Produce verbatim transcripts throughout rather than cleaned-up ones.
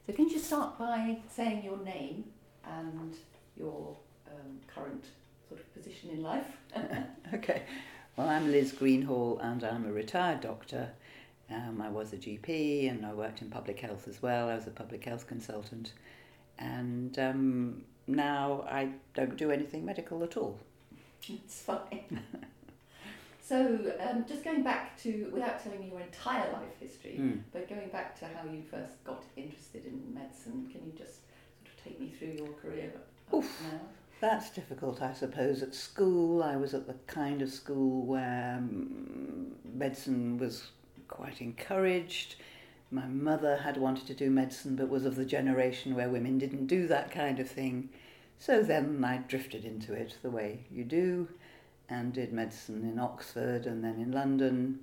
So can you just start by saying your name and your um, current sort of position in life? Okay. Well, I'm Liz Greenhall and I'm a retired doctor. Um, I was a G P and I worked in public health as well. I was a public health consultant. And um, now I don't do anything medical at all. It's fine. So um, just going back to, without telling me your entire life history, Mm. but going back to how you first got interested in medicine, can you just sort of take me through your career up Oof. now? That's difficult, I suppose. At school, I was at the kind of school where um, medicine was quite encouraged. My mother had wanted to do medicine, but was of the generation where women didn't do that kind of thing. So then I drifted into it the way you do, and did medicine in Oxford and then in London,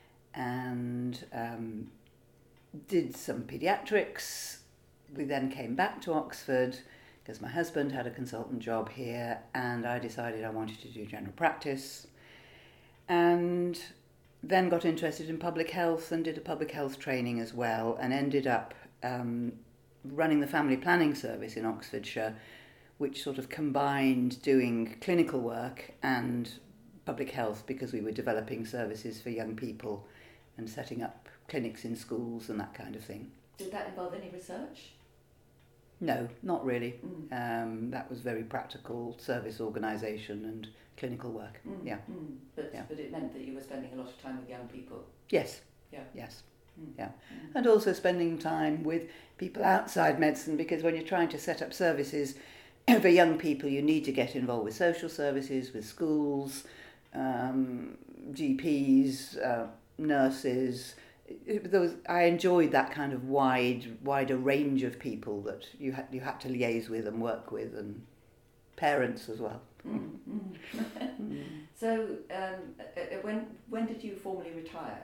and um, did some paediatrics. We then came back to Oxford because my husband had a consultant job here, and I decided I wanted to do general practice, and then got interested in public health and did a public health training as well, and ended up um, running the family planning service in Oxfordshire, which sort of combined doing clinical work and public health, because we were developing services for young people and setting up clinics in schools and that kind of thing. Did that involve any research? No, not really. Mm. Um, that was very practical service organisation and clinical work. Mm. Yeah. Mm. But, Yeah. but it meant that you were spending a lot of time with young people. Yes. Yeah. Yes. Mm. Yeah. Mm. And also spending time with people outside medicine, because when you're trying to set up services for young people, you need to get involved with social services, with schools, um, G Ps, uh, nurses. It, there was, I enjoyed that kind of wide, wider range of people that you had you had to liaise with and work with, and parents as well. Mm. Mm. Mm. So um, uh, uh, when when did you formally retire?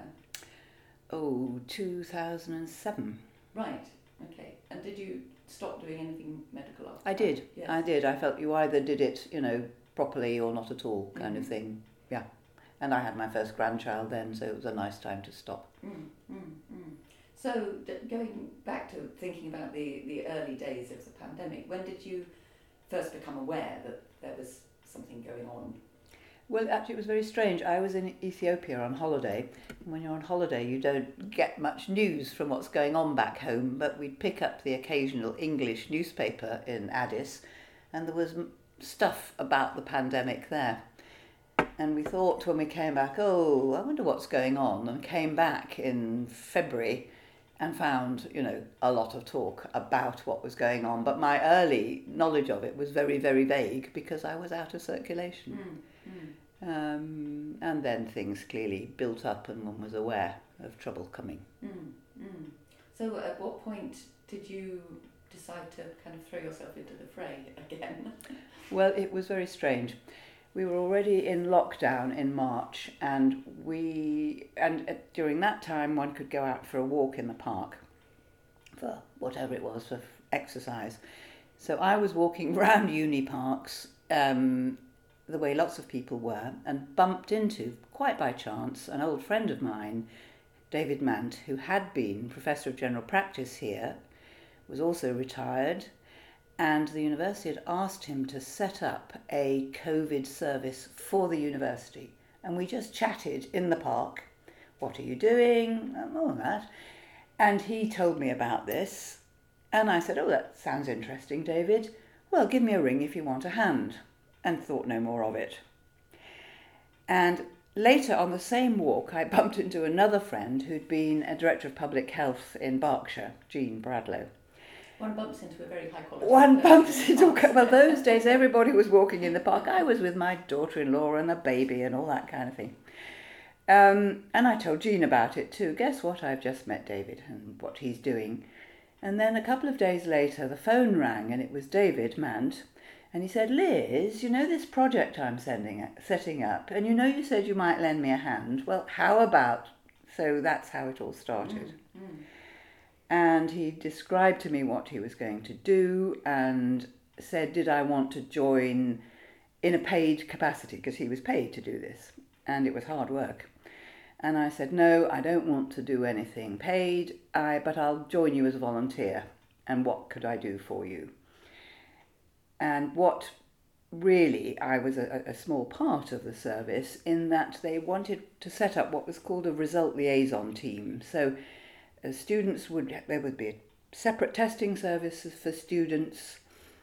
Oh, two thousand seven. Right. Okay. And did you stop doing anything medical after I that? did. Yes. I did. I felt you either did it, you know, properly or not at all, kind Mhm. of thing. Yeah. And I had my first grandchild then, so it was a nice time to stop. Mm, mm, mm. So d- going back to thinking about the, the early days of the pandemic, when did you first become aware that there was something going on? Well, actually, it was very strange. I was in Ethiopia on holiday. And when you're on holiday, you don't get much news from what's going on back home, but we'd pick up the occasional English newspaper in Addis, and there was m- stuff about the pandemic there. And we thought when we came back, oh, I wonder what's going on, and came back in February and found, you know, a lot of talk about what was going on. But my early knowledge of it was very, very vague because I was out of circulation. Mm, mm. Um, and then things clearly built up and one was aware of trouble coming. Mm, mm. So at what point did you decide to kind of throw yourself into the fray again? Well, it was very strange. We were already in lockdown in March, and we and uh, during that time one could go out for a walk in the park for whatever it was, for exercise. So I was walking around uni parks um, the way lots of people were, and bumped into, quite by chance, an old friend of mine, David Mant, who had been Professor of General Practice here, was also retired, and the university had asked him to set up a COVID service for the university. And we just chatted in the park. What are you doing? And all that. And he told me about this. And I said, oh, that sounds interesting, David. Well, give me a ring if you want a hand. And thought no more of it. And later on the same walk, I bumped into another friend who'd been a director of public health in Berkshire, Jean Bradlow. One bumps into a very high quality One person bumps in the into, park. well, those days everybody was walking in the park. I was with my daughter-in-law and a baby and all that kind of thing. Um, and I told Jean about it too. Guess what? I've just met David and what he's doing. And then a couple of days later, the phone rang and it was David Mant. And he said, Liz, you know this project I'm sending, setting up, and you know you said you might lend me a hand. Well, how about? So that's how it all started. Mm, mm. And he described to me what he was going to do and said, did I want to join in a paid capacity, because he was paid to do this, and it was hard work. And I said, no, I don't want to do anything paid, I, but I'll join you as a volunteer. and what could I do for you? And what really, I was a, a small part of the service in that they wanted to set up what was called a result liaison team. So uh, students would, there would be a separate testing services for students.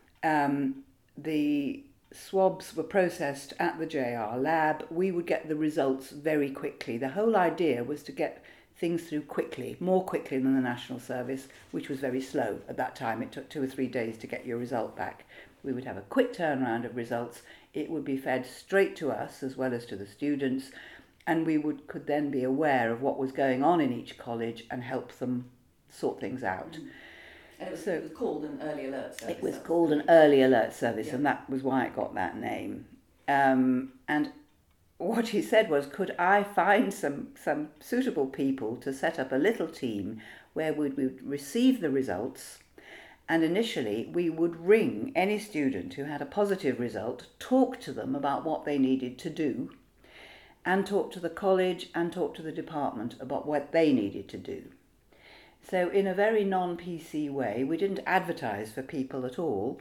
Um, the swabs were processed at the J R lab. We would get the results very quickly. The whole idea was to get things through quickly, more quickly than the National Service, which was very slow at that time. It took two or three days to get your result back. We would have a quick turnaround of results. It would be fed straight to us as well as to the students, and we would could then be aware of what was going on in each college and help them sort things out. Mm. And it was, so, it was called an early alert service. It was called an early alert service, yeah. And that was why it got that name. Um, and what he said was, could I find some, some suitable people to set up a little team where we would receive the results, and initially we would ring any student who had a positive result, talk to them about what they needed to do, and talk to the college and talk to the department about what they needed to do. So in a very non-P C way, we didn't advertise for people at all.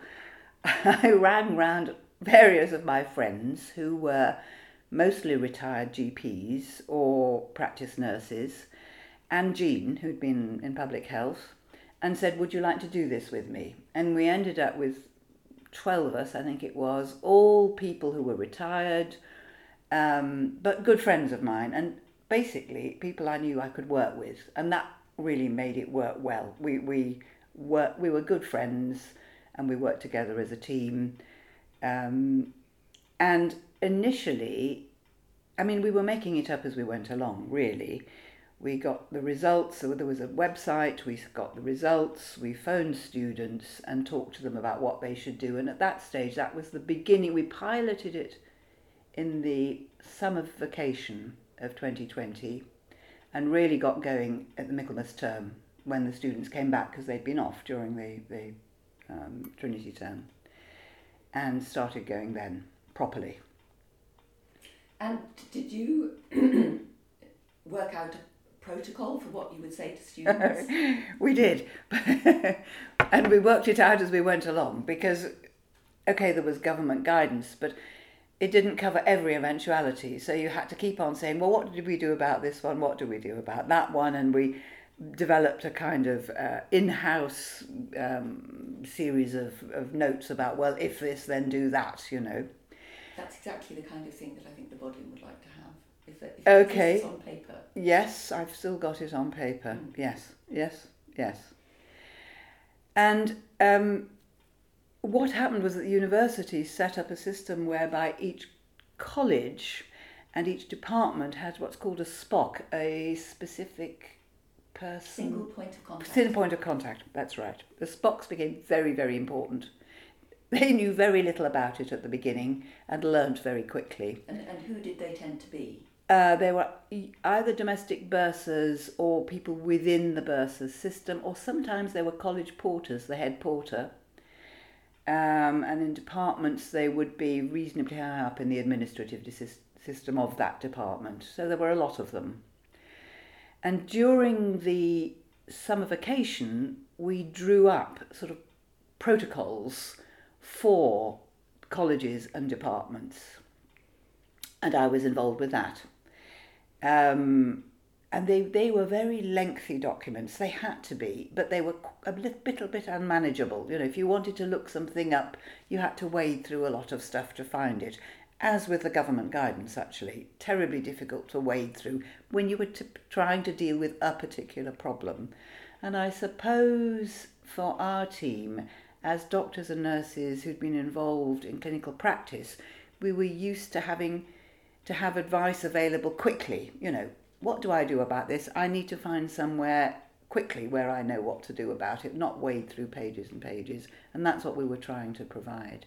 I rang round various of my friends who were mostly retired G Ps or practice nurses, and Jean, who'd been in public health, and said, would you like to do this with me? And we ended up with twelve of us, I think it was, all people who were retired, um, but good friends of mine, and basically people I knew I could work with, and that really made it work well. We we were we were good friends, and we worked together as a team. Um, and initially, I mean, we were making it up as we went along, really. We got the results, so there was a website, we got the results, we phoned students and talked to them about what they should do. And at that stage, that was the beginning. We piloted it in the summer vacation of twenty twenty and really got going at the Michaelmas term when the students came back, because they'd been off during the, the um, Trinity term, and started going then properly. And did you work out a protocol for what you would say to students? We did. And we worked it out as we went along, because, okay, there was government guidance, but it didn't cover every eventuality. So you had to keep on saying, well, what did we do about this one? What do we do about that one? And we developed a kind of uh, in-house um, series of, of notes about, well, if this, then do that, you know. That's exactly the kind of thing that I think the Bodleian would like to have. If it, if okay. It's on paper. Yes, I've still got it on paper. Mm. Yes, yes, yes. And um, what happened was that the university set up a system whereby each college and each department had what's called a S P O C, a specific person... Single point of contact. Single point of contact, that's right. The S P O Cs became very, very important. They knew very little about it at the beginning and learnt very quickly. And, and who did they tend to be? Uh, they were either domestic bursars or people within the bursars system, or sometimes they were college porters, the head porter. Um, and in departments they would be reasonably high up in the administrative system of that department. So there were a lot of them. And during the summer vacation, we drew up sort of protocols for colleges and departments, and I was involved with that. Um, and they, they were very lengthy documents. They had to be, but they were a little bit, a bit unmanageable. You know, if you wanted to look something up, you had to wade through a lot of stuff to find it. As with the government guidance, actually, terribly difficult to wade through when you were t- trying to deal with a particular problem. And I suppose for our team, as doctors and nurses who'd been involved in clinical practice, we were used to having to have advice available quickly. You know, what do I do about this? I need to find somewhere quickly where I know what to do about it, not wade through pages and pages. And that's what we were trying to provide.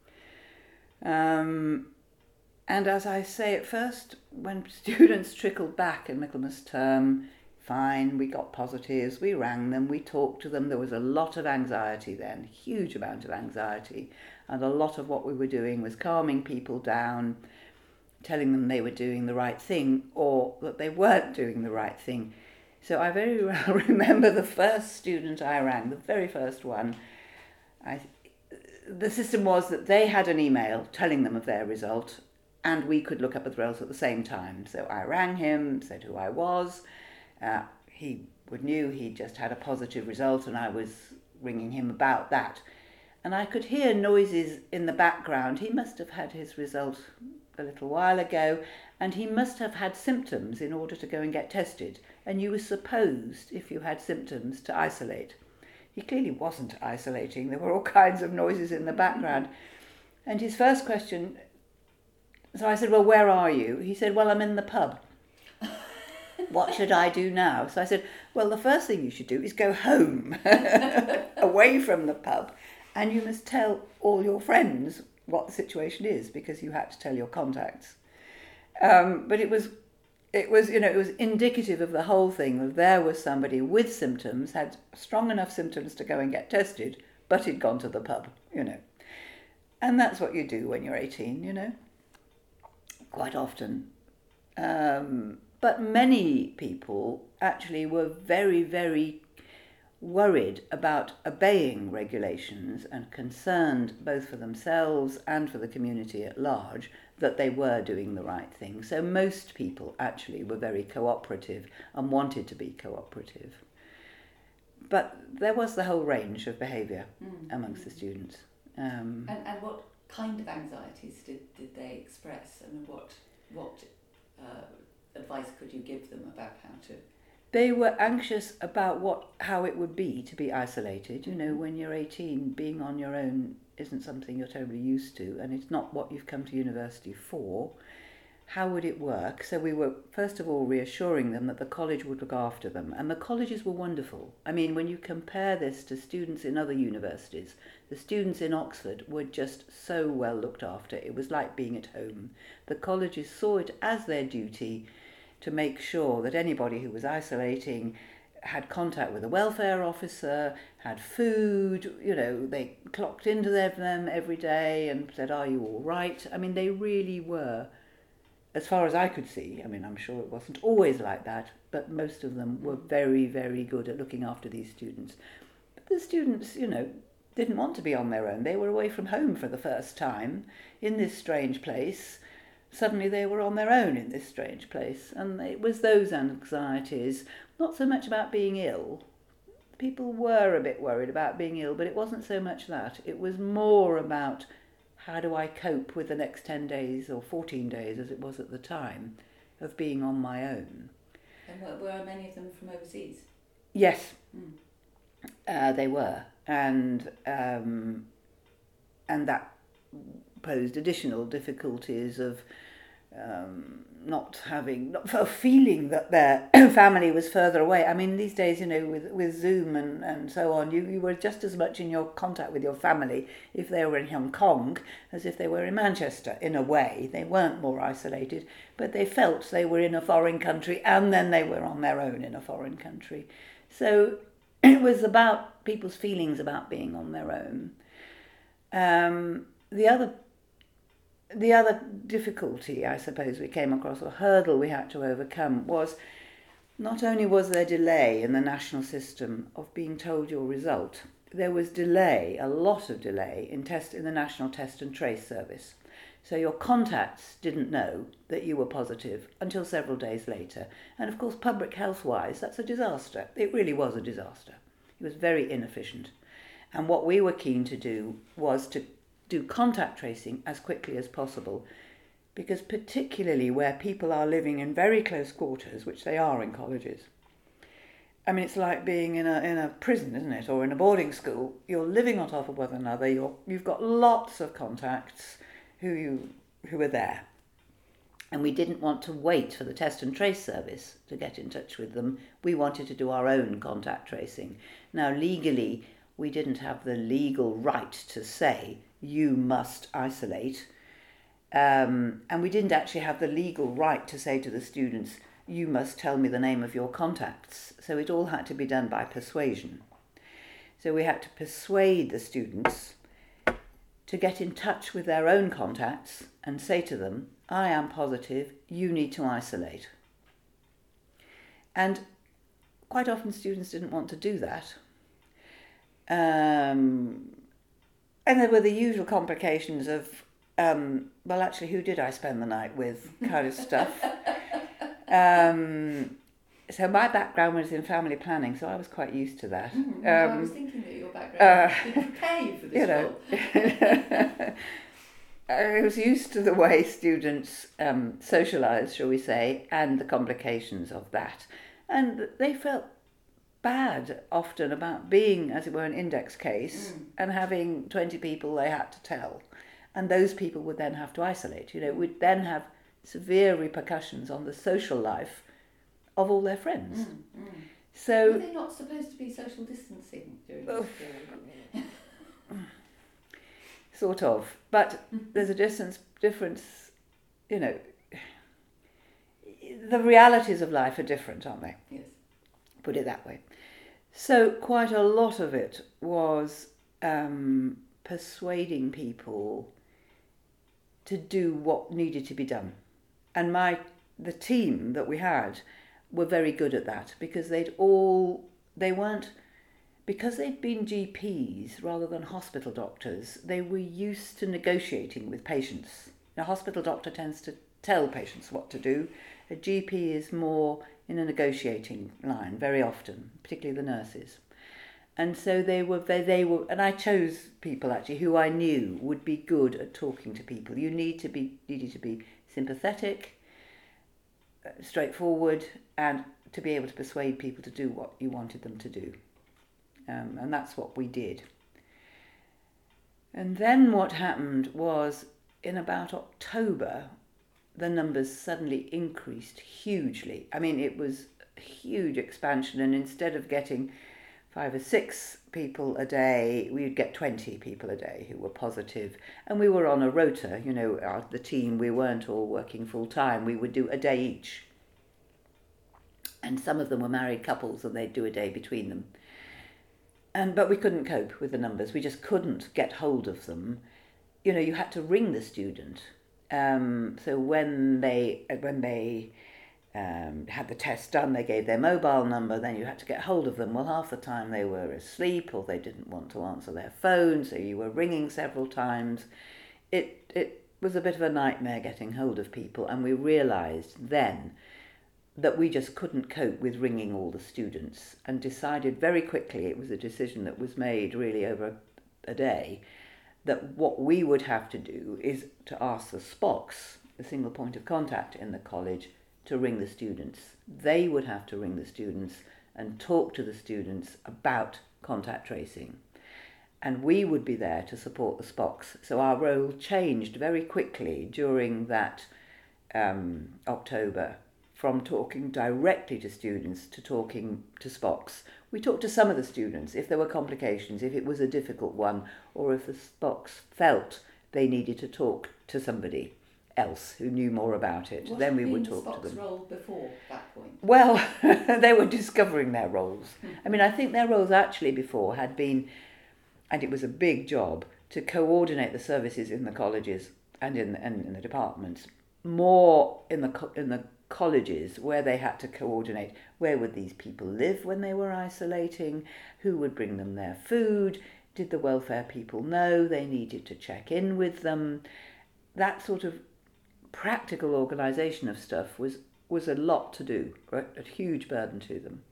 Um, and as I say, at first, when students trickled back in Michaelmas term, fine, we got positives, we rang them, we talked to them. There was a lot of anxiety then, huge amount of anxiety. And a lot of what we were doing was calming people down, telling them they were doing the right thing or that they weren't doing the right thing. So I very well remember the first student I rang, the very first one. I, the system was that they had an email telling them of their result, and we could look up at the results at the same time. So I rang him, said who I was. Uh, he would knew he'd just had a positive result, and I was ringing him about that. And I could hear noises in the background. He must have had his result a little while ago, and he must have had symptoms in order to go and get tested. And you were supposed, if you had symptoms, to isolate. He clearly wasn't isolating. There were all kinds of noises in the background. And his first question, so I said, well, where are you? He said, well, I'm in the pub. What should I do now? So I said, well, the first thing you should do is go home, away from the pub, and you must tell all your friends what the situation is, because you had to tell your contacts. Um, but it was, it was, you know, it was indicative of the whole thing, that there was somebody with symptoms, had strong enough symptoms to go and get tested, but he'd gone to the pub, you know. And that's what you do when you're eighteen, you know, quite often. Um, but many people actually were very, very worried about obeying regulations and concerned both for themselves and for the community at large that they were doing the right thing. So most people actually were very cooperative and wanted to be cooperative. But there was the whole range of behaviour mm. amongst the students. Um, and, and what kind of anxieties did, did they express? I mean, what, what uh, advice could you give them about how to... They were anxious about what how it would be to be isolated. You know, when you're eighteen, being on your own isn't something you're totally used to, and it's not what you've come to university for. How would it work? So we were, first of all, reassuring them that the college would look after them. And the colleges were wonderful. I mean, when you compare this to students in other universities, the students in Oxford were just so well looked after. It was like being at home. The colleges saw it as their duty to make sure that anybody who was isolating had contact with a welfare officer, had food, you know, they clocked into them every day and said, are you all right? I mean, they really were, as far as I could see, I mean, I'm sure it wasn't always like that, but most of them were very, very good at looking after these students. But the students, you know, didn't want to be on their own. They were away from home for the first time in this strange place. Suddenly they were on their own in this strange place, and it was those anxieties, not so much about being ill. People were a bit worried about being ill, but it wasn't so much that. It was more about how do I cope with the next ten days, or fourteen days as it was at the time, of being on my own. And were, were many of them from overseas? Yes, mm. uh, they were, and um, and that posed additional difficulties of um, not having, not of feeling that their family was further away. I mean, these days, you know, with with Zoom and, and so on, you, you were just as much in your contact with your family if they were in Hong Kong as if they were in Manchester, in a way. They weren't more isolated, but they felt they were in a foreign country, and then they were on their own in a foreign country. So it was about people's feelings about being on their own. Um, the other The other difficulty, I suppose, we came across, or hurdle we had to overcome, was not only was there delay in the national system of being told your result, there was delay, a lot of delay, in test in the National Test and Trace Service. So your contacts didn't know that you were positive until several days later. And of course, public health-wise, that's a disaster. It really was a disaster. It was very inefficient. And what we were keen to do was to do contact tracing as quickly as possible, because particularly where people are living in very close quarters, which they are in colleges. I mean, it's like being in a in a prison, isn't it, or in a boarding school. You're living on top of one another. You're you've got lots of contacts who you who are there, and we didn't want to wait for the test and trace service to get in touch with them. We wanted to do our own contact tracing. Now, legally, we didn't have the legal right to say you must isolate, um, and we didn't actually have the legal right to say to the students, you must tell me the name of your contacts. So it all had to be done by persuasion. So we had to persuade the students to get in touch with their own contacts and say to them, I am positive, you need to isolate. And quite often students didn't want to do that. Um, and there were the usual complications of, um, well, actually, who did I spend the night with kind of stuff. Um, so my background was in family planning, so I was quite used to that. Mm, um, I was thinking that your background uh, did prepare you for this you know, role. I was used to the way students um, socialise, shall we say, and the complications of that. And they felt bad often about being, as it were, an index case mm. and having twenty people they had to tell. And those people would then have to isolate. You know, it would then have severe repercussions on the social life of all their friends. Mm, mm. So, were they not supposed to be social distancing during this period? Sort of. But there's a distance difference, you know, the realities of life are different, aren't they? Yes. Put it that way. So quite a lot of it was um, persuading people to do what needed to be done. And my the team that we had were very good at that, because they'd all, they weren't, because they'd been G Ps rather than hospital doctors, they were used to negotiating with patients. A hospital doctor tends to tell patients what to do. A G P is more in a negotiating line very often, particularly the nurses. And so they were, they, they were, and I chose people actually who I knew would be good at talking to people. You need to be, needed to be sympathetic, straightforward, and to be able to persuade people to do what you wanted them to do. Um, and that's what we did. And then what happened was, in about October, the numbers suddenly increased hugely. I mean, it was a huge expansion, and instead of getting five or six people a day, we'd get twenty people a day who were positive. And we were on a rota, you know, our, the team, we weren't all working full time. We would do a day each. And some of them were married couples, and they'd do a day between them. And but we couldn't cope with the numbers. We just couldn't get hold of them. You know, you had to ring the student. Um, so when they when they um, had the test done, they gave their mobile number. Then you had to get hold of them. Well, half the time they were asleep, or they didn't want to answer their phone, so you were ringing several times. It it was a bit of a nightmare getting hold of people, and we realised then that we just couldn't cope with ringing all the students, and decided very quickly, it was a decision that was made really over a day, that what we would have to do is to ask the S P O Cs, the single point of contact in the college, to ring the students. They would have to ring the students and talk to the students about contact tracing. And we would be there to support the S P O Cs. So our role changed very quickly during that um, October, from talking directly to students to talking to S P O Cs. We talked to some of the students if there were complications, if it was a difficult one, or if the S P O Cs felt they needed to talk to somebody else who knew more about it. What then we had would been talk the S P O to Cs' them. role before that point? Well, they were discovering their roles. I mean, I think their roles actually before had been, and it was a big job, to coordinate the services in the colleges and in and in the departments, more in the co- in the colleges where they had to coordinate where would these people live when they were isolating, who would bring them their food, did the welfare people know they needed to check in with them. That sort of practical organisation of stuff was was a lot to do, right? A huge burden to them.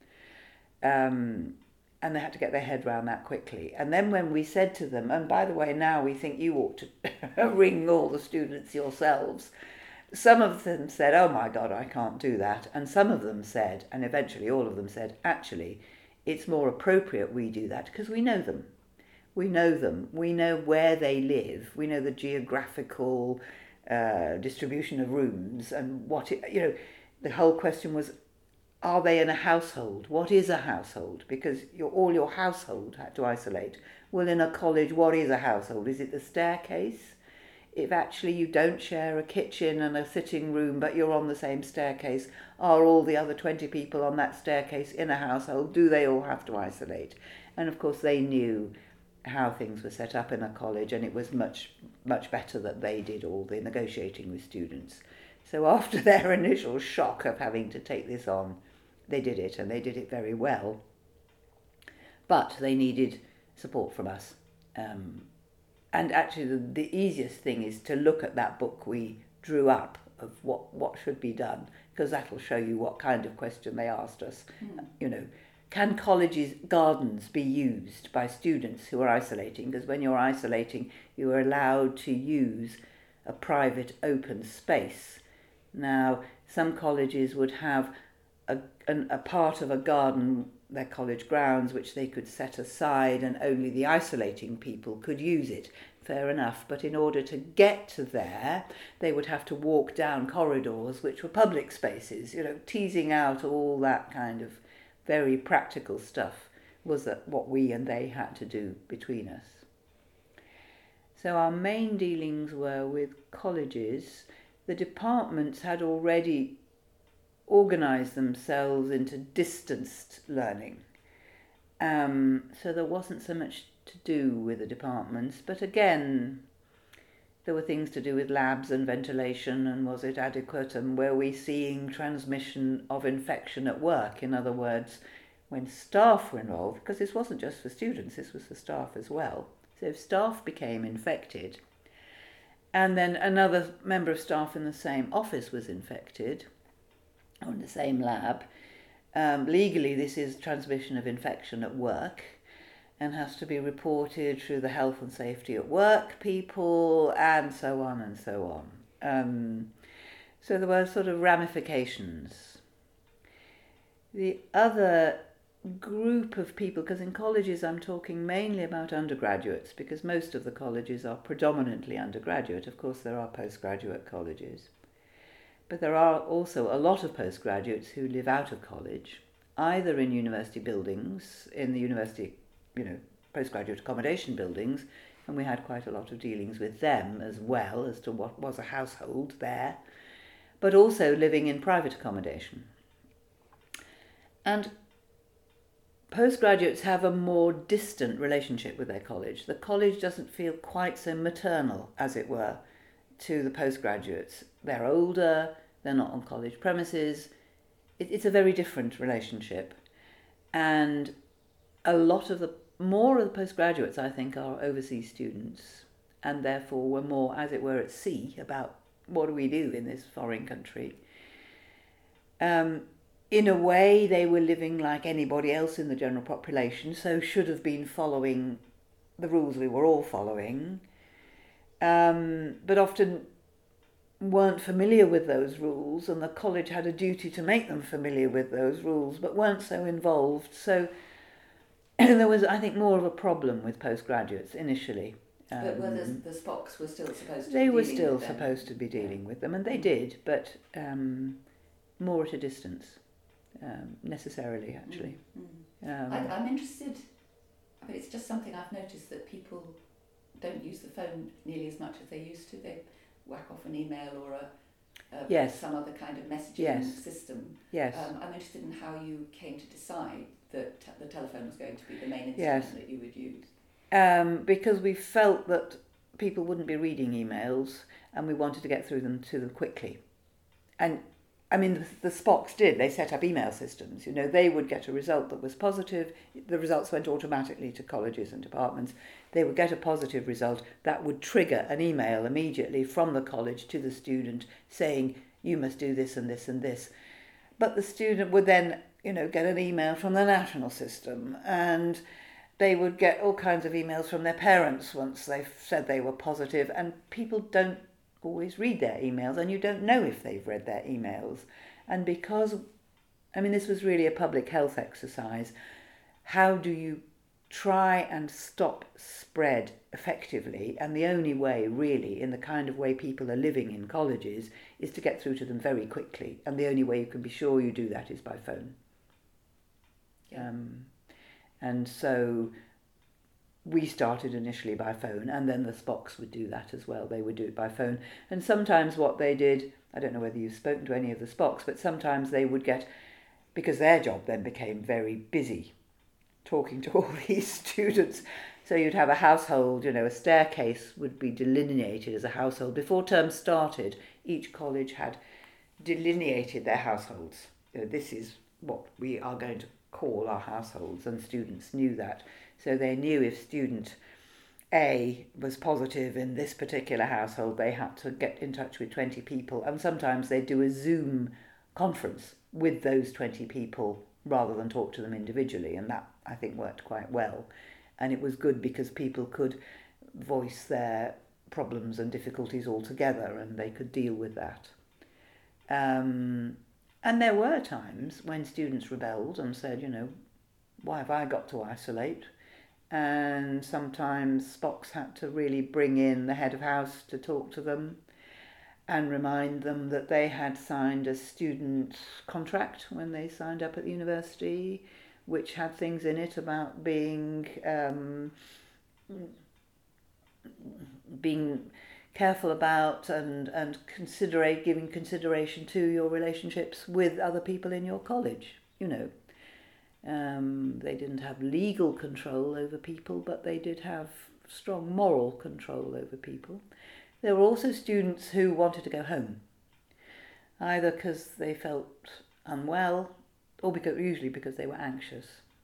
Um, and they had to get their head around that quickly. And then when we said to them, and by the way, now we think you ought to ring all the students yourselves, some of them said, oh my God, I can't do that. And some of them said, and eventually all of them said, actually, it's more appropriate we do that because we know them. We know them. We know where they live. We know the geographical uh, distribution of rooms and what, it, you know, the whole question was, are they in a household? What is a household? Because your, all your household had to isolate. Well, in a college, what is a household? Is it the staircase? If actually you don't share a kitchen and a sitting room, but you're on the same staircase, are all the other twenty people on that staircase in a household? Do they all have to isolate? And of course they knew how things were set up in a college, and it was much, much better that they did all the negotiating with students. So after their initial shock of having to take this on, they did it, and they did it very well. But they needed support from us. Um, and actually the, the easiest thing is to look at that book we drew up of what, what should be done, because that'll show you what kind of question they asked us. Mm. You know, can colleges' gardens be used by students who are isolating? Because when you're isolating, you are allowed to use a private open space. Now, some colleges would have a, an, a part of a garden, their college grounds, which they could set aside, and only the isolating people could use it. Fair enough, but in order to get to there, they would have to walk down corridors which were public spaces, you know, teasing out all that kind of very practical stuff was that what we and they had to do between us. So our main dealings were with colleges. The departments had already organised themselves into distanced learning. Um, so there wasn't so much to do with the departments, but again, there were things to do with labs and ventilation, and was it adequate, and were we seeing transmission of infection at work? In other words, when staff were involved, because this wasn't just for students, this was for staff as well. So if staff became infected, and then another member of staff in the same office was infected, or in the same lab, um, legally this is transmission of infection at work, and has to be reported through the health and safety at work people, and so on and so on. Um, so there were sort of ramifications. The other group of people, because in colleges I'm talking mainly about undergraduates, because most of the colleges are predominantly undergraduate. Of course there are postgraduate colleges. But there are also a lot of postgraduates who live out of college, either in university buildings, in the university you know, postgraduate accommodation buildings, and we had quite a lot of dealings with them as well as to what was a household there, but also living in private accommodation. And postgraduates have a more distant relationship with their college. The college doesn't feel quite so maternal, as it were, to the postgraduates. They're older, they're not on college premises. It, it's a very different relationship. And a lot of the, more of the postgraduates, I think, are overseas students, and therefore were more, as it were, at sea about what do we do in this foreign country. Um, in a way, they were living like anybody else in the general population, so should have been following the rules we were all following, um, but often weren't familiar with those rules, and the college had a duty to make them familiar with those rules, but weren't so involved. So there was, I think, more of a problem with postgraduates initially. Um, but were the, the Spocks were still supposed to they be were dealing still with them? supposed to be dealing Yeah. with them, and they did, but um, more at a distance, um, necessarily, actually. Mm-hmm. Um, I, I'm interested, I mean, it's just something I've noticed that people don't use the phone nearly as much as they used to. They whack off an email or a, a Yes. some other kind of messaging Yes. system. yes. Um, I'm interested in how you came to decide that t- the telephone was going to be the main instrument Yes. that you would use. Um, because we felt that people wouldn't be reading emails, and we wanted to get through them to them quickly. And I mean, the, the Spocks did. They set up email systems. You know, they would get a result that was positive. The results went automatically to colleges and departments. They would get a positive result that would trigger an email immediately from the college to the student saying, you must do this and this and this. But the student would then, you know, get an email from the national system, and they would get all kinds of emails from their parents once they said they were positive, and people don't always read their emails, and you don't know if they've read their emails. And because, I mean, this was really a public health exercise, how do you try and stop spread effectively? And the only way, really, in the kind of way people are living in colleges, is to get through to them very quickly. And the only way you can be sure you do that is by phone. Yeah. Um, and so we started initially by phone, and then the Spocks would do that as well. They would do it by phone. And sometimes what they did, I don't know whether you've spoken to any of the Spocks, but sometimes they would get, because their job then became very busy, talking to all these students. So you'd have a household, you know, a staircase would be delineated as a household. Before term started, each college had delineated their households. You know, this is what we are going to call our households, and students knew that. So they knew if student A was positive in this particular household, they had to get in touch with twenty people, and sometimes they'd do a Zoom conference with those twenty people rather than talk to them individually, and that, I think, worked quite well. And it was good because people could voice their problems and difficulties all together, and they could deal with that. Um, and there were times when students rebelled and said, you know, why have I got to isolate? And sometimes Spox had to really bring in the head of house to talk to them and remind them that they had signed a student contract when they signed up at the university, which had things in it about being um, being careful about and and consider giving consideration to your relationships with other people in your college. You know, um, they didn't have legal control over people, but they did have strong moral control over people. There were also students who wanted to go home, either because they felt unwell, or because usually because they were anxious,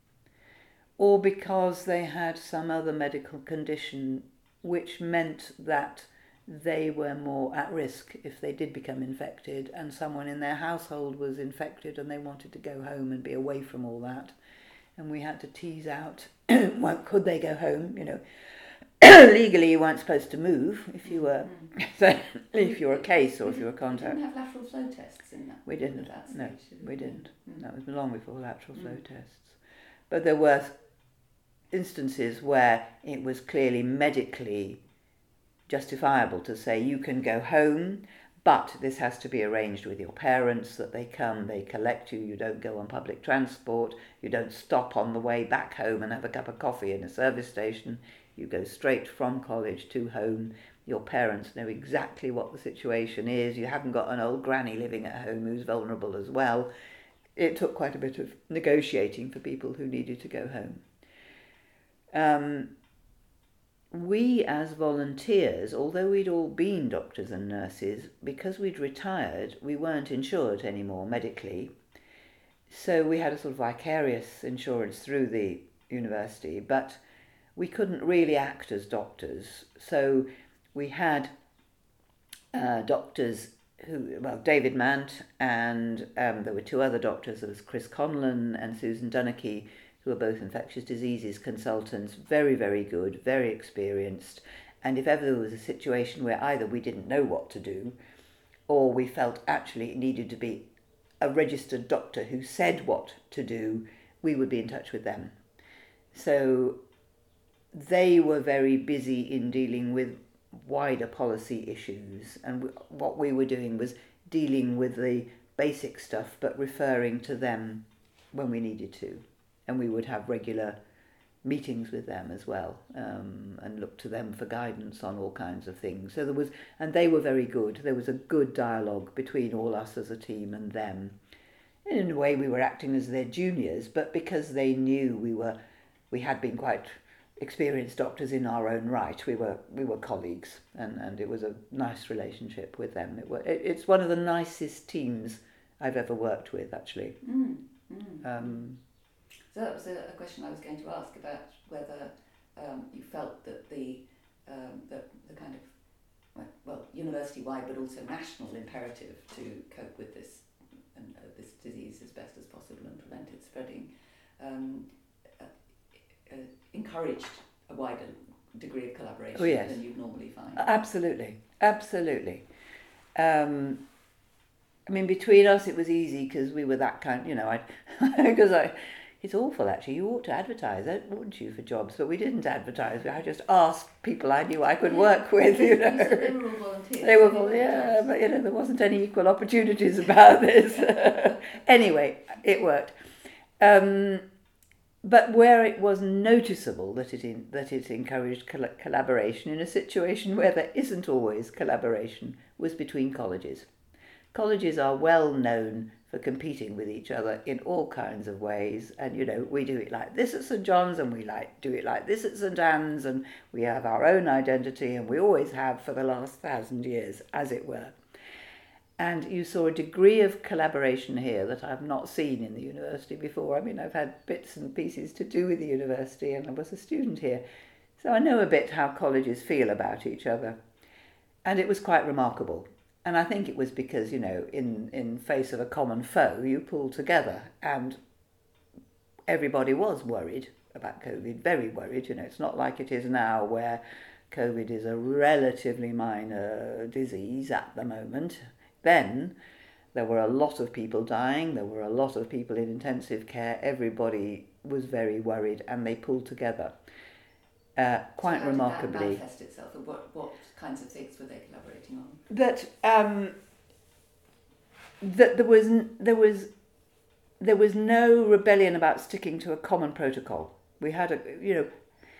or because they had some other medical condition which meant that they were more at risk if they did become infected, and someone in their household was infected and they wanted to go home and be away from all that. And we had to tease out, well, could they go home, you know. Legally, you weren't supposed to move if you were, so if you were a case or if you were a contact. We didn't have lateral flow tests in that. We didn't. That No, stage, we didn't. Mm. That was long before lateral flow Mm. tests. But there were instances where it was clearly medically justifiable to say you can go home, but this has to be arranged with your parents, that they come, they collect you, you don't go on public transport, you don't stop on the way back home and have a cup of coffee in a service station. You go straight from college to home. Your parents know exactly what the situation is. You haven't got an old granny living at home who's vulnerable as well. It took quite a bit of negotiating for people who needed to go home. Um, we as volunteers, although we'd all been doctors and nurses, because we'd retired, we weren't insured anymore medically. So we had a sort of vicarious insurance through the university, but we couldn't really act as doctors. So we had uh, doctors who, well, David Mant, and um, there were two other doctors. There was Chris Conlon and Susan Dunnicky, who were both infectious diseases consultants, very, very good, very experienced. And if ever there was a situation where either we didn't know what to do, or we felt actually it needed to be a registered doctor who said what to do, we would be in touch with them. So they were very busy in dealing with wider policy issues, and what we were doing was dealing with the basic stuff but referring to them when we needed to, and we would have regular meetings with them as well, um, and look to them for guidance on all kinds of things. So there was, and they were very good. There was a good dialogue between all us as a team and them. And in a way we were acting as their juniors, but because they knew we were we had been quite experienced doctors in our own right, we were we were colleagues, and, and it was a nice relationship with them. It, were, it it's one of the nicest teams I've ever worked with, actually. Mm, mm. Um, so that was a, a question I was going to ask about whether um, you felt that the, um, the the kind of well university-wide but also national imperative to cope with this and uh, this disease as best as possible and prevent it spreading um, Uh, encouraged a wider degree of collaboration oh, yes. than you'd normally find. Absolutely, absolutely. Um, I mean, between us it was easy because we were that kind, you know, I because I, it's awful actually, you ought to advertise, wouldn't you, for jobs, but we didn't advertise. I just asked people I knew I could yeah. work with, you know. They were all volunteers. They were, vol- yeah, but you know, there wasn't any equal opportunities about this. Anyway, it worked. Um, But where it was noticeable that it in, that it encouraged coll- collaboration in a situation where there isn't always collaboration was between colleges. Colleges are well known for competing with each other in all kinds of ways, and you know, we do it like this at St John's and we like do it like this at St Anne's, and we have our own identity, and we always have for the last thousand years, as it were. And you saw a degree of collaboration here that I've not seen in the university before. I mean, I've had bits and pieces to do with the university, and I was a student here. So I know a bit how colleges feel about each other. And it was quite remarkable. And I think it was because, you know, in, in face of a common foe, you pulled together. And everybody was worried about COVID, very worried. You know, it's not like it is now where COVID is a relatively minor disease at the moment. Then there were a lot of people dying, there were a lot of people in intensive care, everybody was very worried and they pulled together. Uh, quite so how remarkably. Did that manifest itself, and what, what kinds of things were they collaborating on? That um, that there was there was there was no rebellion about sticking to a common protocol. We had a you know,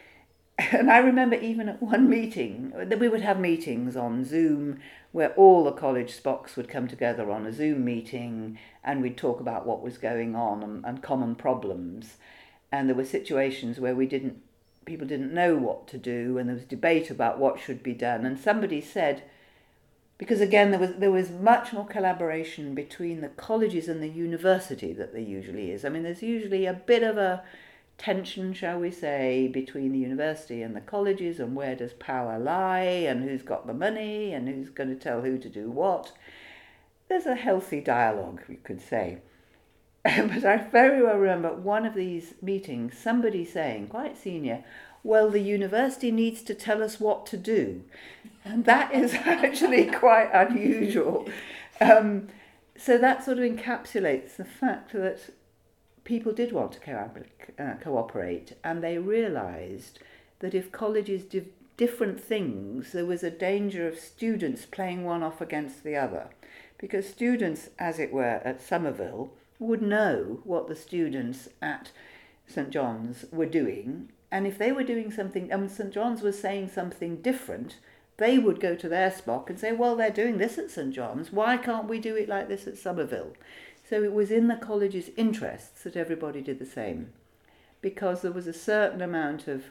and I remember even at one meeting that we would have meetings on Zoom where all the college spocs would come together on a Zoom meeting and we'd talk about what was going on and, and common problems. And there were situations where we didn't, people didn't know what to do, and there was debate about what should be done. And somebody said, because again there was there was much more collaboration between the colleges and the university that there usually is. I mean, there's usually a bit of a tension, shall we say, between the university and the colleges, and where does power lie, and who's got the money, and who's going to tell who to do what. There's a healthy dialogue, you could say. But I very well remember one of these meetings, somebody saying, quite senior, well, the university needs to tell us what to do. And that is actually quite unusual. Um, so that sort of encapsulates the fact that people did want to co- uh, cooperate, and they realised that if colleges did different things, there was a danger of students playing one off against the other. Because students, as it were, at Somerville would know what the students at St John's were doing, and if they were doing something, and St John's was saying something different, they would go to their SPOC and say, well, they're doing this at St John's, why can't we do it like this at Somerville? So it was in the college's interests that everybody did the same, because there was a certain amount of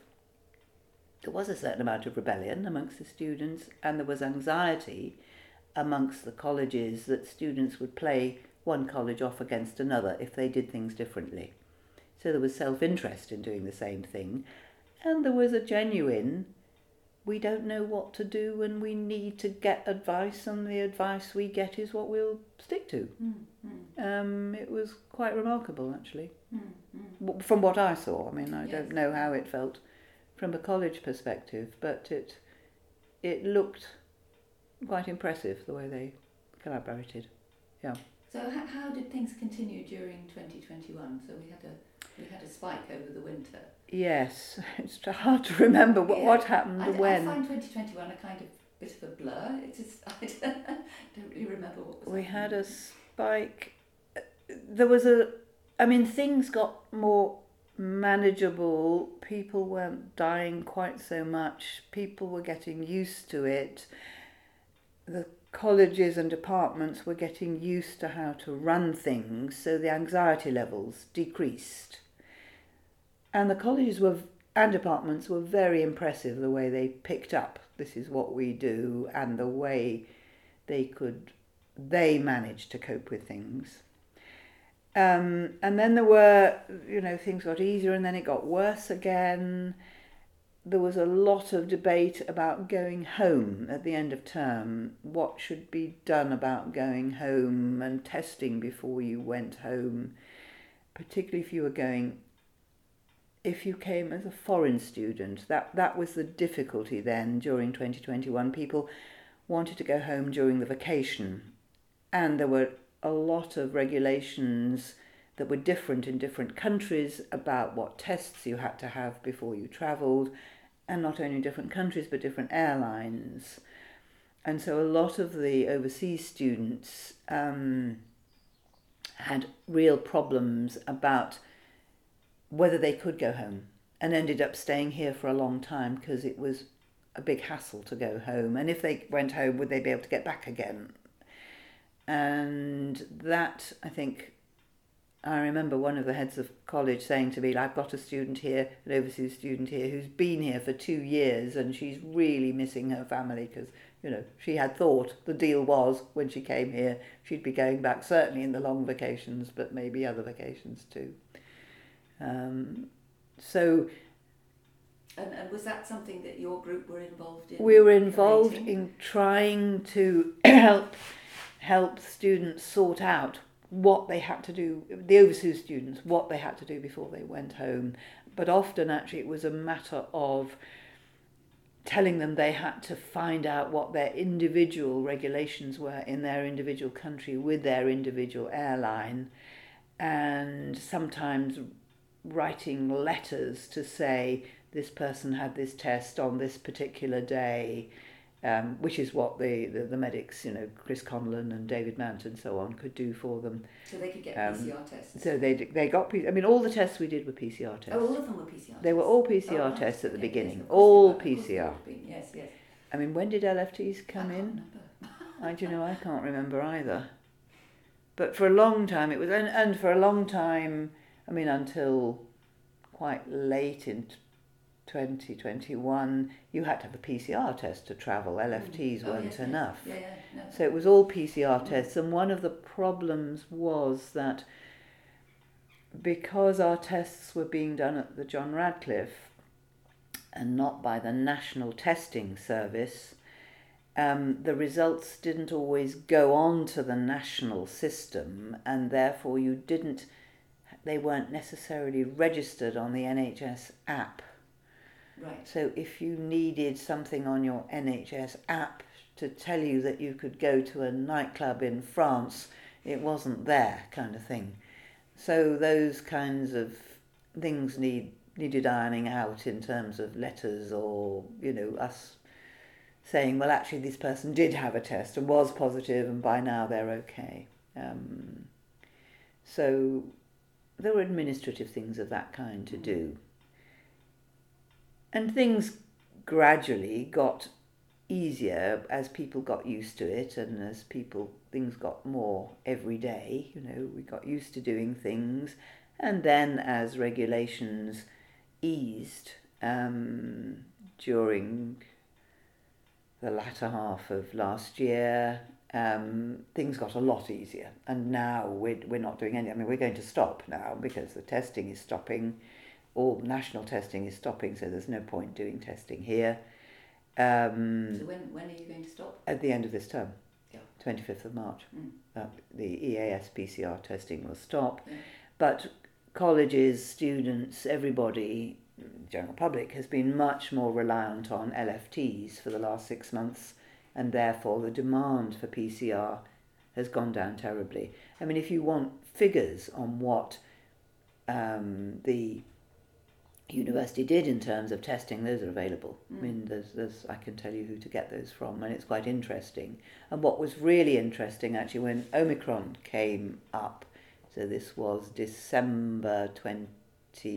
there was a certain amount of rebellion amongst the students, and there was anxiety amongst the colleges that students would play one college off against another if they did things differently. So there was self-interest in doing the same thing, and there was a genuine, we don't know what to do and we need to get advice, and the advice we get is what we'll stick to. Mm, mm. Um, it was quite remarkable, actually, Mm, mm. from what I saw. I mean, I Yes. don't know how it felt from a college perspective, but it it looked quite impressive the way they collaborated. Yeah. So how, how did things continue during twenty twenty-one? So we had a we had a spike over the winter. Yes, it's hard to remember what, Yeah. what happened I, when. I find twenty twenty-one a kind of bit of a blur. It's just I don't really remember what was. We had happening. a spike. There was a, I mean, things got more manageable. People weren't dying quite so much. People were getting used to it. The colleges and departments were getting used to how to run things, so the anxiety levels decreased. And the colleges were and departments were very impressive the way they picked up, this is what we do, and the way they could, they managed to cope with things. Um, and then there were, you know, things got easier and then it got worse again. There was a lot of debate about going home at the end of term. What should be done about going home and testing before you went home, particularly if you were going, if you came as a foreign student. That, that was the difficulty then during twenty twenty-one. People wanted to go home during the vacation, and there were a lot of regulations that were different in different countries about what tests you had to have before you travelled, and not only different countries but different airlines. And so a lot of the overseas students um, had real problems about whether they could go home, and ended up staying here for a long time because it was a big hassle to go home. And if they went home, would they be able to get back again? And that, I think, I remember one of the heads of college saying to me, I've got a student here, an overseas student here, who's been here for two years and she's really missing her family because You know, she had thought the deal was when she came here she'd be going back certainly in the long vacations, but maybe other vacations too. Um, so. And, and was that something that your group were involved in? We were involved creating? in trying to help help students sort out what they had to do, the overseas students, what they had to do before they went home. But often actually it was a matter of telling them they had to find out what their individual regulations were in their individual country with their individual airline, and sometimes writing letters to say this person had this test on this particular day, um, which is what the, the, the medics, you know, Chris Conlon and David Mount and so on, could do for them. So they could get Um, P C R tests? So they they got, P- I mean, all the tests we did were P C R tests. Oh, all of them were P C R tests? They were all P C R Oh, right. tests at the Okay, beginning, yes, of course all they were. Of P course C they R. would have been. Yes, yes. I mean, when did L F Ts come I in? can't remember. I do you know, I can't remember either. But for a long time it was, and, and for a long time, I mean, until quite late in twenty twenty-one, you had to have a P C R test to travel. L F Ts Oh, weren't yes, yes. enough. Yeah, yeah, no. So it was all P C R tests, and one of the problems was that because our tests were being done at the John Radcliffe and not by the National Testing Service, um, the results didn't always go on to the national system, and therefore you didn't, they weren't necessarily registered on the N H S app. Right. So if you needed something on your N H S app to tell you that you could go to a nightclub in France, it wasn't there, kind of thing. So those kinds of things need needed ironing out in terms of letters, or, you know, us saying, well, actually this person did have a test and was positive and by now they're okay. Um, so there were administrative things of that kind to do. And things gradually got easier as people got used to it, and as people things got more every day. You know, we got used to doing things, and then as regulations eased um, during the latter half of last year, um, things got a lot easier. And now we're we're not doing any. I mean, we're going to stop now because the testing is stopping. All national testing is stopping, so there's no point doing testing here. Um, So when, when are you going to stop? at the end of this term, Yeah. twenty-fifth of March, Mm. uh, the E A S P C R testing will stop. Yeah. But colleges, students, everybody, general public, has been much more reliant on L F Ts for the last six months, and therefore the demand for P C R has gone down terribly. I mean, if you want figures on what um, the university did in terms of testing, those are available. Mm. I mean, there's, there's, I can tell you who to get those from, and it's quite interesting. And what was really interesting, actually, when Omicron came up, so this was December twenty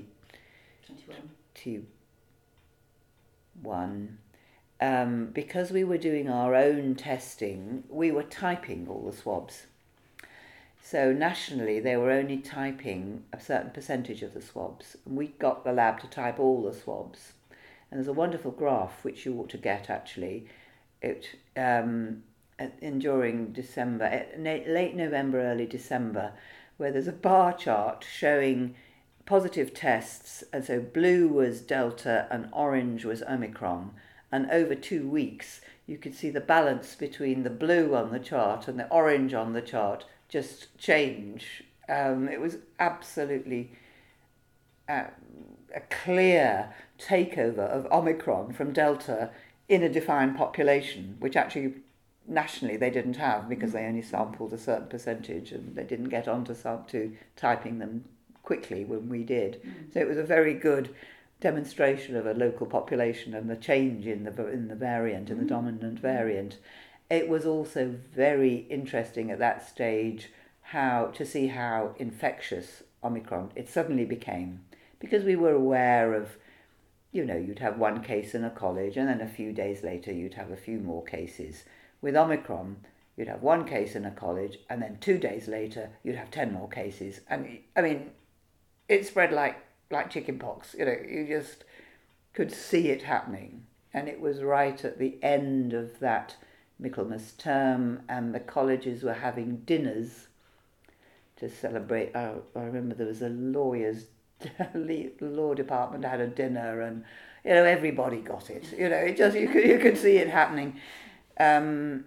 twenty-one, um, because we were doing our own testing, we were typing all the swabs. So nationally, they were only typing a certain percentage of the swabs, and we got the lab to type all the swabs. And there's a wonderful graph which you ought to get, actually. It um, in during December, late November, early December, where there's a bar chart showing positive tests, and so blue was Delta and orange was Omicron, and over two weeks you could see the balance between the blue on the chart and the orange on the chart just change. Um, it was absolutely uh, a clear takeover of Omicron from Delta in a defined population, which actually nationally they didn't have because they only sampled a certain percentage and they didn't get on to, to typing them quickly when we did. Mm. So it was a very good demonstration of a local population and the change in the in the variant, in the dominant variant. It was also very interesting at that stage how to see how infectious Omicron it suddenly became, because we were aware of, you know, you'd have one case in a college and then a few days later you'd have a few more cases. With Omicron, you'd have one case in a college and then two days later you'd have ten more cases. And I mean, it spread like like chickenpox. You know, you just could see it happening. And it was right at the end of that Michaelmas term, and the colleges were having dinners to celebrate. I, I remember there was a lawyer's the law department had a dinner, and you know everybody got it. You know, it just you could you could see it happening, um,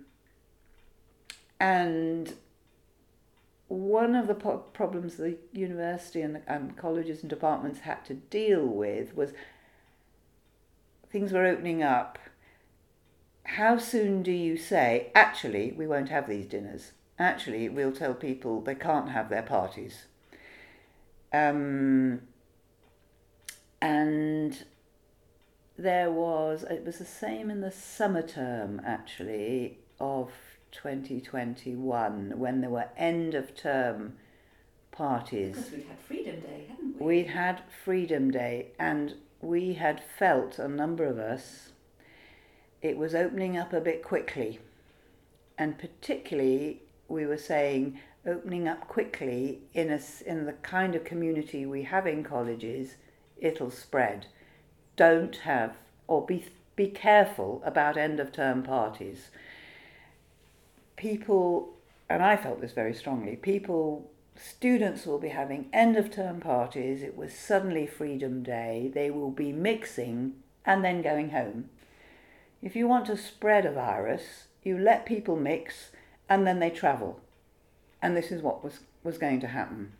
and one of the po- problems the university and, and colleges and departments had to deal with was things were opening up. How soon do you say, actually, we won't have these dinners? Actually, we'll tell people they can't have their parties. Um, and there was, it was the same in the summer term, actually, of twenty twenty-one, when there were end of term parties. Because we'd had Freedom Day, hadn't we? We'd had Freedom Day, and we had felt, a number of us, it was opening up a bit quickly. And particularly, we were saying, opening up quickly in, a, in the kind of community we have in colleges, it'll spread. Don't have, or be, be careful about end of term parties. People, and I felt this very strongly, people, students will be having end of term parties. It was suddenly Freedom Day. They will be mixing and then going home. If you want to spread a virus, you let people mix and then they travel. And this is what was, was going to happen.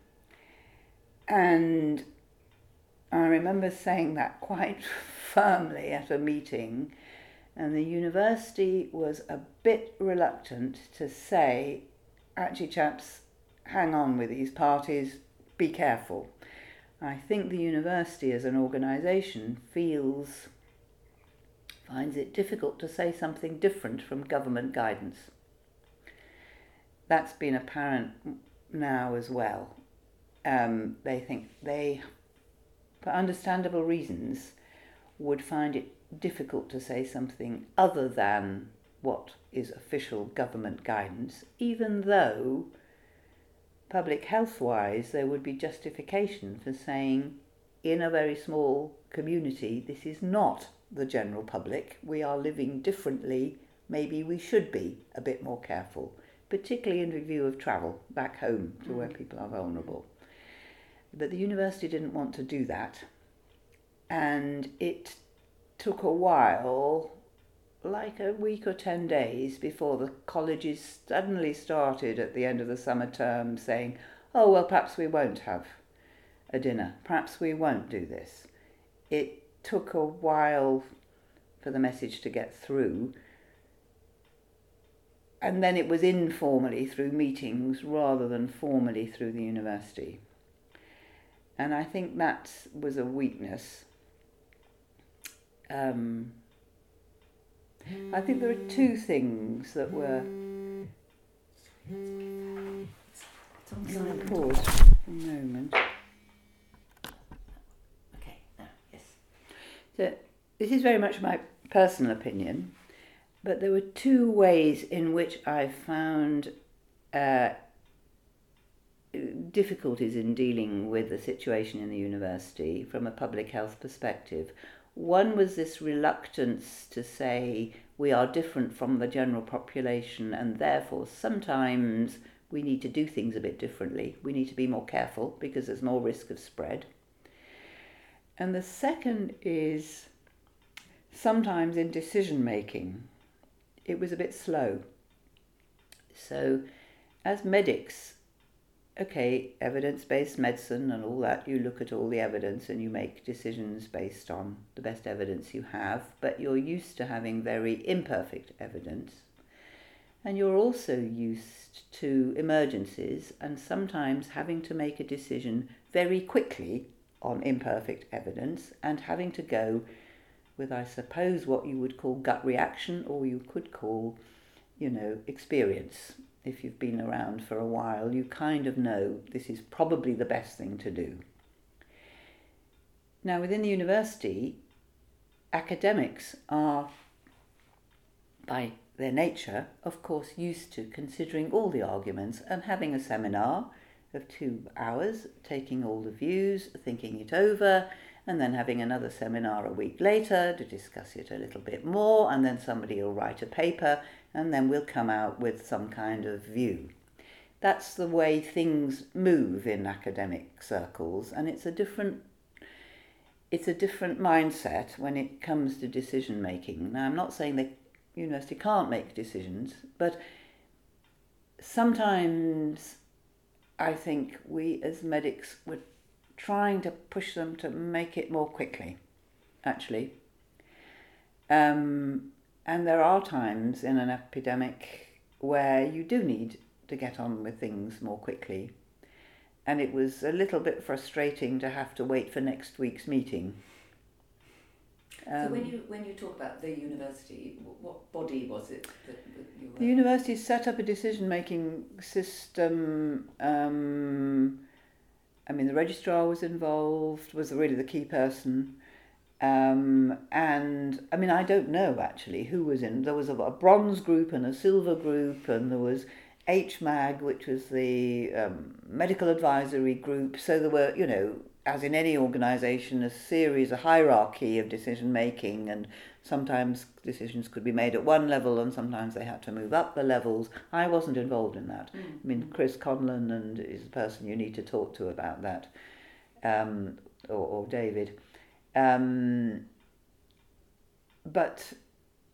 And I remember saying that quite firmly at a meeting, and the university was a bit reluctant to say, actually chaps, hang on with these parties, be careful. I think the university as an organisation feels, finds it difficult to say something different from government guidance. That's been apparent now as well. Um, they think they, for understandable reasons, would find it difficult to say something other than what is official government guidance, even though public health-wise there would be justification for saying in a very small community this is not the general public, we are living differently, maybe we should be a bit more careful, particularly in view of travel back home to where people are vulnerable. But the university didn't want to do that, and it took a while, like a week or ten days, before the colleges suddenly started at the end of the summer term saying, oh, well, perhaps we won't have a dinner, perhaps we won't do this. It took a while for the message to get through, and then it was informally through meetings rather than formally through the university. And I think that was a weakness. Um, I think there are two things that were... It's on Can I silent. pause for a moment? Okay, now, yes. So this is very much my personal opinion, but there were two ways in which I found uh, difficulties in dealing with the situation in the university from a public health perspective. One was this reluctance to say we are different from the general population and therefore sometimes we need to do things a bit differently. We need to be more careful because there's more risk of spread. And the second is sometimes in decision making, it was a bit slow. So as medics, okay, evidence-based medicine and all that, you look at all the evidence and you make decisions based on the best evidence you have, but you're used to having very imperfect evidence. And you're also used to emergencies and sometimes having to make a decision very quickly on imperfect evidence and having to go with, I suppose, what you would call gut reaction, or you could call, you know, experience. If you've been around for a while, you kind of know this is probably the best thing to do. Now, within the university, academics are, by their nature, of course, used to considering all the arguments and having a seminar of two hours, taking all the views, thinking it over, and then having another seminar a week later to discuss it a little bit more, and then somebody will write a paper, and then we'll come out with some kind of view. That's the way things move in academic circles, and it's a different it's a different mindset when it comes to decision making. Now, I'm not saying the university can't make decisions, but sometimes I think we as medics were trying to push them to make it more quickly, actually. Um, and there are times in an epidemic where you do need to get on with things more quickly. And it was a little bit frustrating to have to wait for next week's meeting. Um, so when you when you talk about the university, what body was it that, that you were? The university set up a decision-making system. Um, I mean, the registrar was involved, was really the key person. Um, and, I mean, I don't know, actually, who was in. There was a, a bronze group and a silver group, and there was H M A G, which was the um, medical advisory group. So there were, you know, as in any organisation, a series, a hierarchy of decision making, and sometimes decisions could be made at one level and sometimes they had to move up the levels. I wasn't involved in that. Mm. I mean, Chris Conlon and is the person you need to talk to about that, um, or, or David. Um, but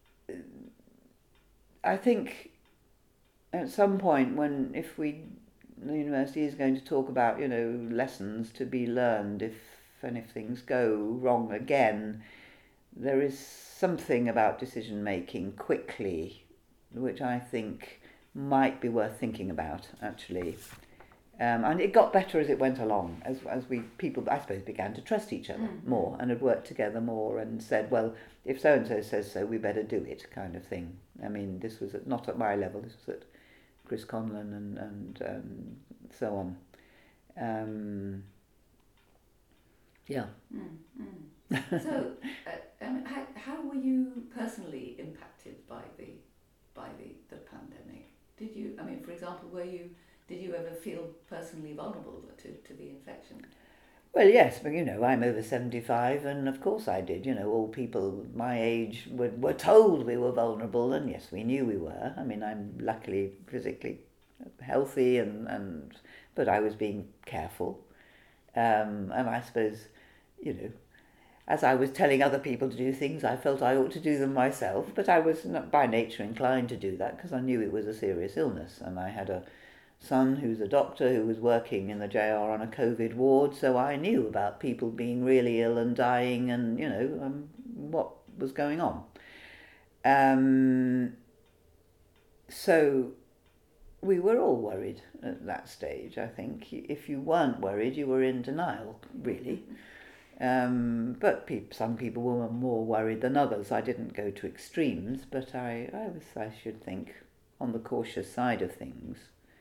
I think at some point when, if we, the university is going to talk about, you know, lessons to be learned if, and if things go wrong again, there is something about decision making quickly, which I think might be worth thinking about, actually. Um, and it got better as it went along, as as we people, I suppose, began to trust each other mm. more and had worked together more and said, well, if so and so says so, we better do it, kind of thing. I mean, this was at, not at my level. This was at Chris Conlon and and um, so on. Um, yeah. Mm, mm. So, uh, um, how how were you personally impacted by the by the, the pandemic? Did you? I mean, for example, were you? Did you ever feel personally vulnerable to, to the infection? Well, yes, but you know, I'm over seventy-five, and of course I did. You know, all people my age were, were told we were vulnerable, and yes, we knew we were. I mean, I'm luckily physically healthy, and, and but I was being careful. Um, and I suppose, you know, as I was telling other people to do things, I felt I ought to do them myself, but I was not by nature inclined to do that because I knew it was a serious illness, and I had a son who's a doctor who was working in the J R on a COVID ward, so I knew about people being really ill and dying and, you know, um, what was going on. Um, so we were all worried at that stage, I think. If you weren't worried, you were in denial, really. Um, but pe- some people were more worried than others. I didn't go to extremes, but I, I was, I should think, on the cautious side of things.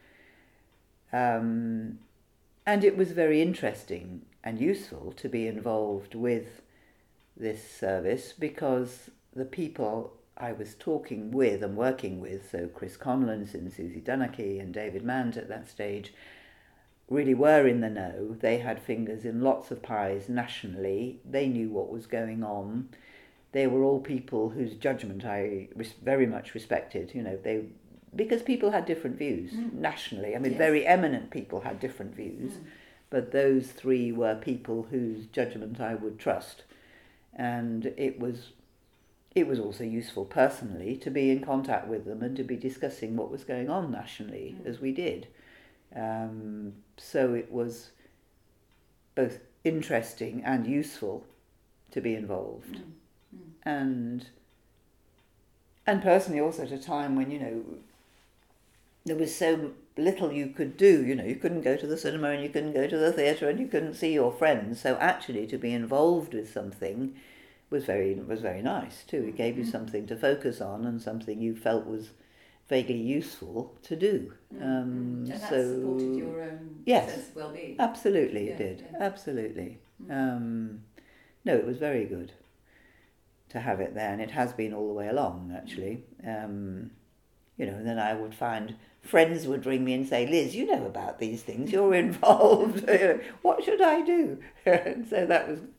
Um, and it was very interesting and useful to be involved with this service because the people I was talking with and working with, so Chris Conlon and Susie Dunakey and David Mand at that stage, really were in the know. They had fingers in lots of pies nationally. They knew what was going on. They were all people whose judgment I res- very much respected. You know, they because people had different views mm. nationally. I mean, yes. Very eminent people had different views, mm. but those three were people whose judgment I would trust. And it was it was also useful personally to be in contact with them and to be discussing what was going on nationally, mm. as we did. Um, so it was both interesting and useful to be involved. Mm. Mm. And and personally also at a time when, you know, there was so little you could do, you know, you couldn't go to the cinema and you couldn't go to the theatre and you couldn't see your friends. So actually to be involved with something was very was very nice too. It gave you something to focus on and something you felt was vaguely useful to do. Um, and that so, supported your own yes, sense of well-being. Absolutely yeah, it did, yeah. absolutely. Mm. Um, no, it was very good to have it there, and it has been all the way along, actually. Um, you know, and then I would find friends would ring me and say, Liz, you know about these things, you're involved. What should I do? And so that was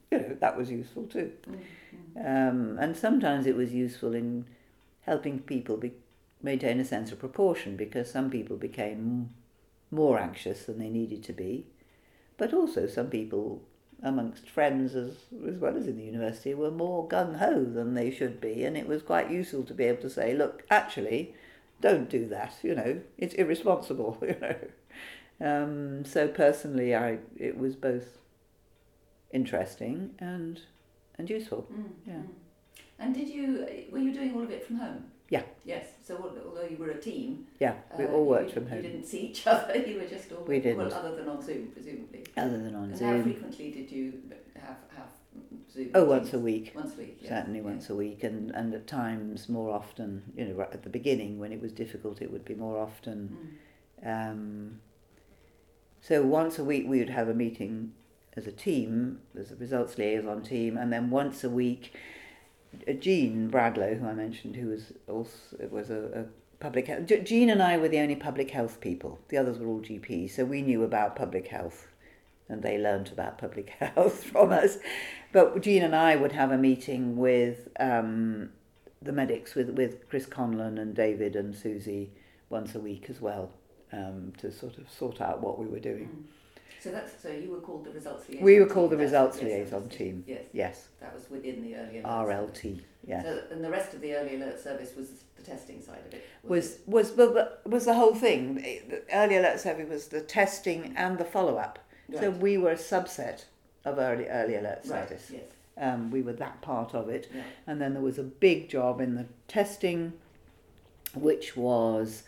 you know, that was useful too. Mm-hmm. Um, and sometimes it was useful in helping people be, maintain a sense of proportion, because some people became more anxious than they needed to be. But also some people, amongst friends as, as well as in the university, were more gung-ho than they should be. And it was quite useful to be able to say, look, actually, don't do that, you know, it's irresponsible, you know. Um, so personally, I it was both interesting and and useful. Mm, Yeah. mm. And did you, were you doing all of it from home? Yeah. Yes. So although you were a team, Yeah, we uh, all worked you, from home. You didn't see each other. You were just all. We didn't. Well, other than on Zoom, presumably. Other than on and Zoom. how frequently did you have have Zoom? Oh, meetings? once a week. Once a week. Yeah. Certainly once a week, and, and at times more often. You know, right at the beginning when it was difficult, it would be more often. Mm. Um, so once a week we would have a meeting as a team, as a results liaison team, and then once a week, Jean Bradlow, who I mentioned, who was also was a, a public health. Jean and I were the only public health people. The others were all G Ps, so we knew about public health, and they learnt about public health from us. But Jean and I would have a meeting with um, the medics, with with Chris Conlon and David and Susie, once a week as well, um, to sort of sort out what we were doing. Mm. So that's so you were called the results liaison. We were called team. the That's, results yes, liaison understood. team. Yes. Yes. That was within the early alert. R L service. T. Yes. So, and the rest of the early alert service was the testing side of it. Was it? was was well, was the whole thing. The early alert service was the testing and the follow up. Right. So we were a subset of early early alert Right. service. Yes. Um, we were that part of it, Yeah. and then there was a big job in the testing, which was,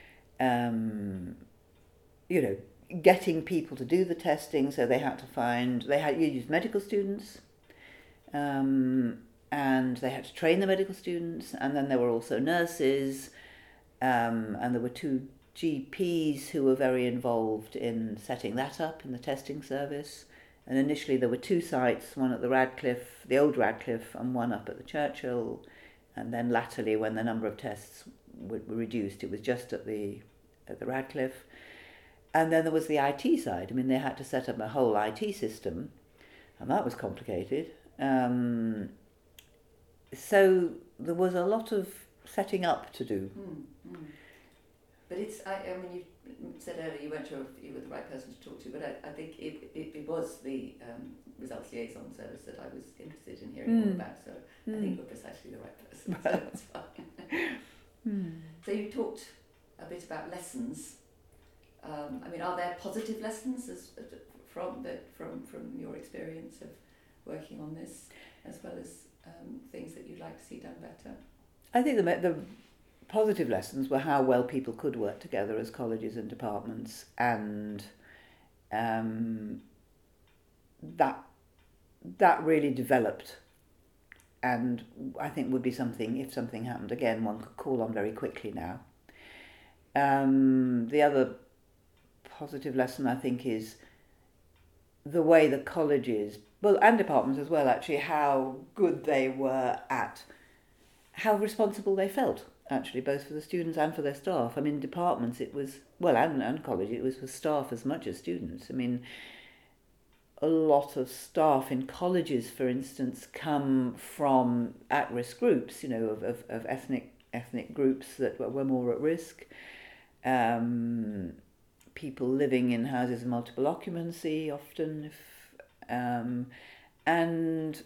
um, you know, getting people to do the testing. So they had to find they had you use medical students, um, and they had to train the medical students, and then there were also nurses, um, and there were two G Ps who were very involved in setting that up in the testing service. And initially there were two sites, one at the Radcliffe, the old Radcliffe, and one up at the Churchill. And then latterly, when the number of tests were reduced, it was just at the at the Radcliffe. And then there was the I T side. I mean, they had to set up a whole I T system, and that was complicated. Um, so there was a lot of setting up to do. Mm, mm. But it's, I, I mean, you said earlier you weren't sure if you were the right person to talk to, but I, I think it, it, it was the um, results liaison service that I was interested in hearing Mm. more about, so Mm. I think we're precisely the right person, so that's fine. Mm. So you talked a bit about lessons. Um, I mean, are there positive lessons as, from, the, from, from your experience of working on this, as well as um, things that you'd like to see done better? I think the the positive lessons were how well people could work together as colleges and departments, and um, that that really developed, and I think would be something, if something happened again, one could call on very quickly now. Um, the other positive lesson, I think, is the way the colleges, well, and departments as well, actually, how good they were at, how responsible they felt, actually, both for the students and for their staff. I mean, departments, it was, well, and, and college, it was for staff as much as students. I mean, a lot of staff in colleges, for instance, come from at-risk groups, you know, of, of, of ethnic ethnic groups that were, were more at risk. Um, people living in houses of multiple occupancy, often, if, um, and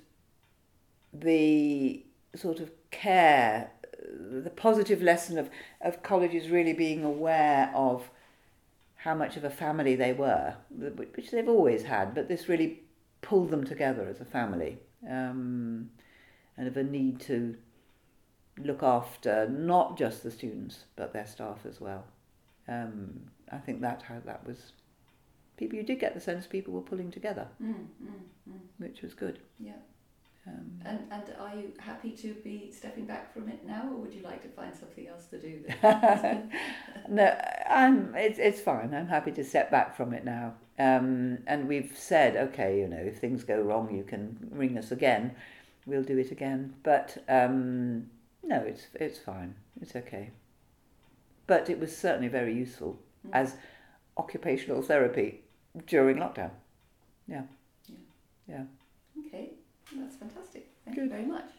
the sort of care, the positive lesson of, of colleges really being aware of how much of a family they were, which they've always had, but this really pulled them together as a family, um, and of a need to look after not just the students, but their staff as well. Um, I think that how that was, people, you did get the sense people were pulling together, Mm, mm, mm. which was good. Yeah. Um, And and are you happy to be stepping back from it now, or would you like to find something else to do? That no, I'm. It's it's fine. I'm happy to step back from it now. Um, and we've said, okay, you know, if things go wrong, you can ring us again. We'll do it again. But um, no, it's it's fine. It's okay. But it was certainly very useful Mm. as occupational therapy during lockdown. Yeah. Yeah. Yeah. Okay. That's fantastic. Thank Good. you very much.